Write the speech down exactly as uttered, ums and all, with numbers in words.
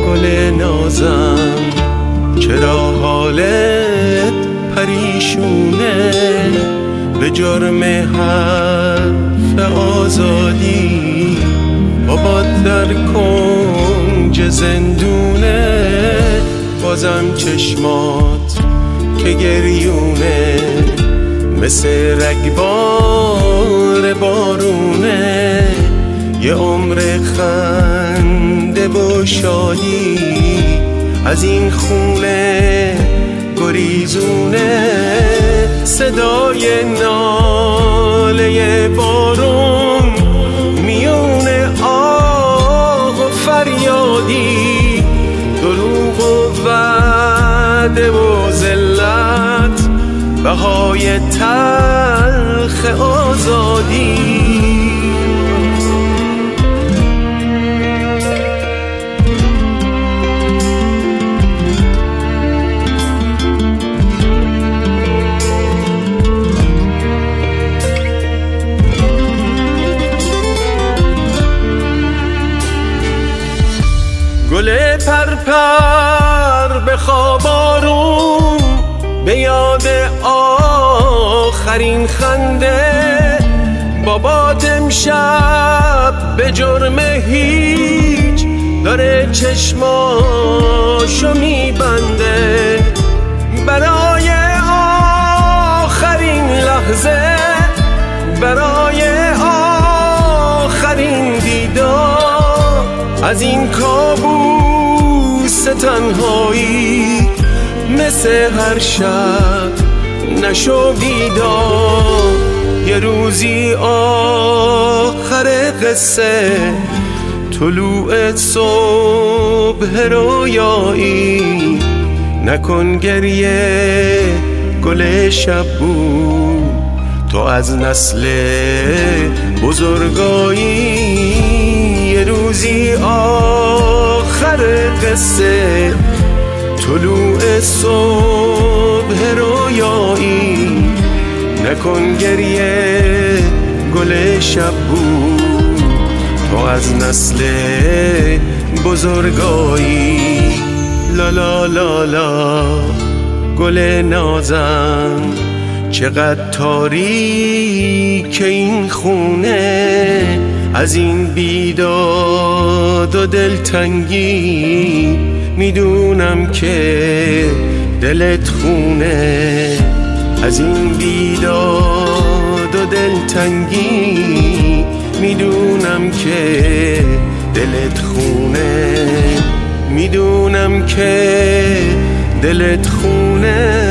گل نازم چرا حالت پریشونه؟ به جرم حرف آزادی بابات در کنج زندونه. بازم چشمات که گریونه مثل رگبار بارونه. یه عمر خنده و شادی از این خونه گریزونه. صدای ناله بارون میونه آه و فریادی، دروغ و وعده و ذلت، بهای تلخ آزادی. گل پرپر به خواب آروم به یاد آخرین خنده. بابات امشب به جرم هیچ داره چشماشو میبنده. برای آخرین لحظه، برای آخرین دیدار از این کابوس تنهایی، مثل هر شب نشو بیدار. یه روزی آخر قصه، طلوع صبح رویایی. نکن گریه گل شب بود، تو از نسل بزرگایی. یه روزی آخر قصه، طلوع صبح رویایی. نکن گریه گل شب بود، تو از نسل بزرگایی. لا لا لا لا گل نازم چقدر تاریک این خونه. از این بیداد و دلتنگی میدونم که دلت خونه. از این بیداد و دلتنگی میدونم که دلت خونه. میدونم که دلت خونه.